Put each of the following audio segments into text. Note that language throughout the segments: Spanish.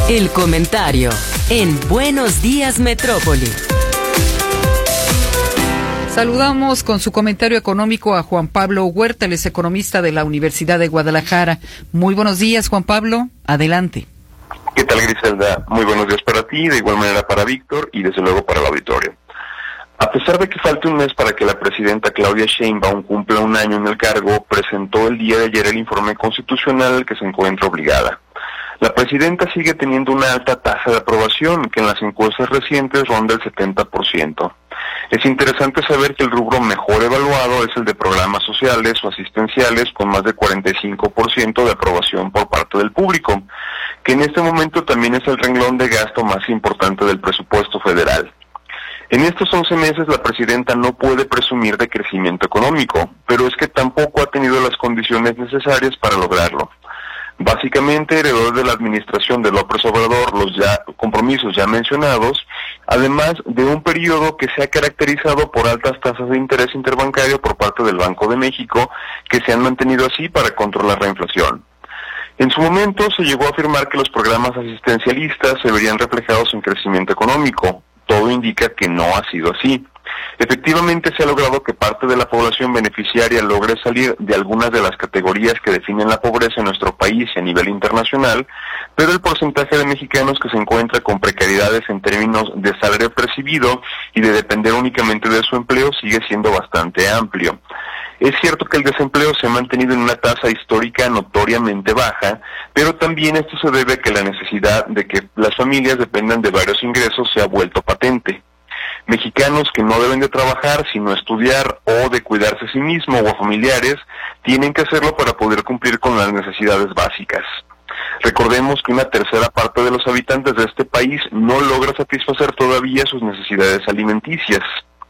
El comentario en Buenos Días Metrópoli. Saludamos con su comentario económico a Juan Pablo Huerta, él es economista de la Universidad de Guadalajara. Muy buenos días, Juan Pablo. Adelante. ¿Qué tal, Griselda? Muy buenos días para ti, de igual manera para Víctor y desde luego para el auditorio. A pesar de que falte un mes para que la presidenta Claudia Sheinbaum cumpla un año en el cargo, presentó el día de ayer el informe constitucional al que se encuentra obligada. La presidenta sigue teniendo una alta tasa de aprobación, que en las encuestas recientes ronda el 70%. Es interesante saber que el rubro mejor evaluado es el de programas sociales o asistenciales, con más de 45% de aprobación por parte del público, que en este momento también es el renglón de gasto más importante del presupuesto federal. En estos 11 meses la presidenta no puede presumir de crecimiento económico, pero es que tampoco ha tenido las condiciones necesarias para lograrlo. Básicamente heredó de la administración de López Obrador los compromisos ya mencionados, además de un periodo que se ha caracterizado por altas tasas de interés interbancario por parte del Banco de México, que se han mantenido así para controlar la inflación. En su momento se llegó a afirmar que los programas asistencialistas se verían reflejados en crecimiento económico. Todo indica que no ha sido así. Efectivamente se ha logrado que parte de la población beneficiaria logre salir de algunas de las categorías que definen la pobreza en nuestro país y a nivel internacional, pero el porcentaje de mexicanos que se encuentra con precariedades en términos de salario percibido y de depender únicamente de su empleo sigue siendo bastante amplio. Es cierto que el desempleo se ha mantenido en una tasa histórica notoriamente baja, pero también esto se debe a que la necesidad de que las familias dependan de varios ingresos se ha vuelto patente. Mexicanos que no deben de trabajar sino estudiar o de cuidarse a sí mismo o a familiares tienen que hacerlo para poder cumplir con las necesidades básicas. Recordemos que una tercera parte de los habitantes de este país no logra satisfacer todavía sus necesidades alimenticias.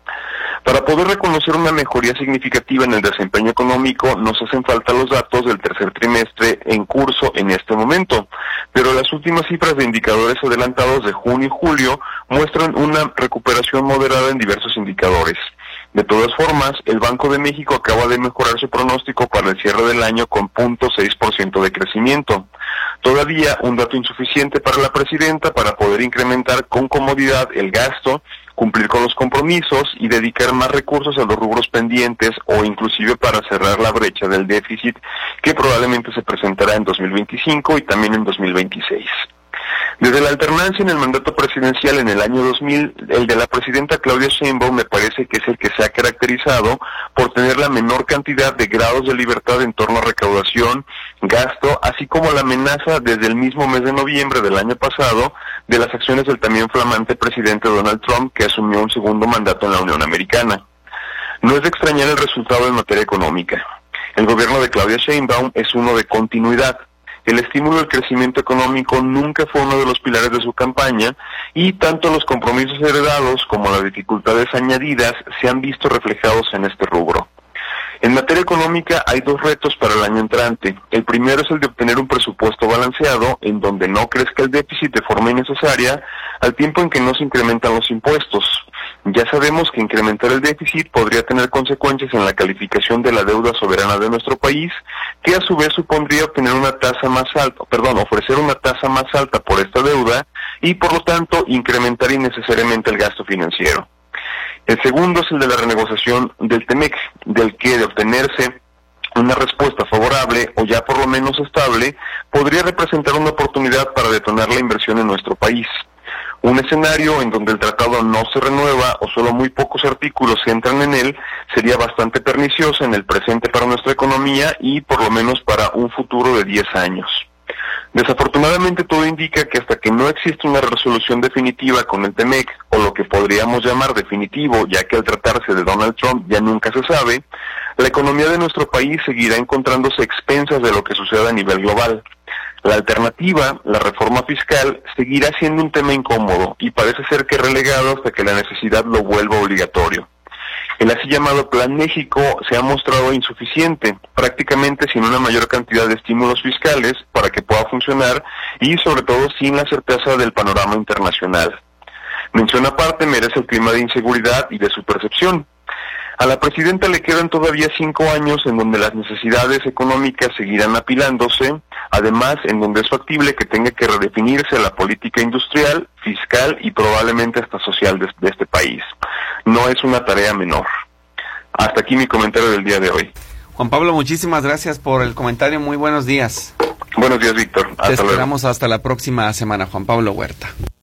Para poder reconocer una mejoría significativa en el desempeño económico, nos hacen falta los datos del tercer trimestre en curso en este momento, pero las últimas cifras de indicadores adelantados de junio y julio muestran una recuperación moderada en diversos indicadores. De todas formas, el Banco de México acaba de mejorar su pronóstico para el cierre del año con 0.6% de crecimiento. Todavía un dato insuficiente para la presidenta para poder incrementar con comodidad el gasto, cumplir con los compromisos y dedicar más recursos a los rubros pendientes o inclusive para cerrar la brecha del déficit que probablemente se presentará en 2025 y también en 2026. Desde la alternancia en el mandato presidencial en el año 2000, el de la presidenta Claudia Sheinbaum me parece que es el que se ha caracterizado por tener la menor cantidad de grados de libertad en torno a recaudación, gasto, así como la amenaza desde el mismo mes de noviembre del año pasado de las acciones del también flamante presidente Donald Trump, que asumió un segundo mandato en la Unión Americana. No es de extrañar el resultado en materia económica. El gobierno de Claudia Sheinbaum es uno de continuidad. El estímulo del crecimiento económico nunca fue uno de los pilares de su campaña y tanto los compromisos heredados como las dificultades añadidas se han visto reflejados en este rubro. En materia económica hay dos retos para el año entrante. El primero es el de obtener un presupuesto balanceado en donde no crezca el déficit de forma innecesaria al tiempo en que no se incrementan los impuestos. Ya sabemos que incrementar el déficit podría tener consecuencias en la calificación de la deuda soberana de nuestro país, que a su vez supondría obtener una tasa más alta, ofrecer una tasa más alta por esta deuda y por lo tanto incrementar innecesariamente el gasto financiero. El segundo es el de la renegociación del TEMEC, del que de obtenerse una respuesta favorable o ya por lo menos estable, podría representar una oportunidad para detonar la inversión en nuestro país. Un escenario en donde el tratado no se renueva o solo muy pocos artículos entran en él sería bastante pernicioso en el presente para nuestra economía y por lo menos para un futuro de 10 años. Desafortunadamente todo indica que hasta que no existe una resolución definitiva con el TEMEC, o lo que podríamos llamar definitivo, ya que al tratarse de Donald Trump ya nunca se sabe, la economía de nuestro país seguirá encontrándose a expensas de lo que suceda a nivel global. La alternativa, la reforma fiscal, seguirá siendo un tema incómodo y parece ser que relegado hasta que la necesidad lo vuelva obligatorio. El así llamado Plan México se ha mostrado insuficiente, prácticamente sin una mayor cantidad de estímulos fiscales para que pueda funcionar y sobre todo sin la certeza del panorama internacional. Mención aparte merece el clima de inseguridad y de su percepción. A la presidenta le quedan todavía 5 años en donde las necesidades económicas seguirán apilándose, además en donde es factible que tenga que redefinirse la política industrial, fiscal y probablemente hasta social de este país. No es una tarea menor. Hasta aquí mi comentario del día de hoy. Juan Pablo, muchísimas gracias por el comentario. Muy buenos días. Buenos días, Víctor. Te esperamos hasta la próxima semana, Juan Pablo Huerta.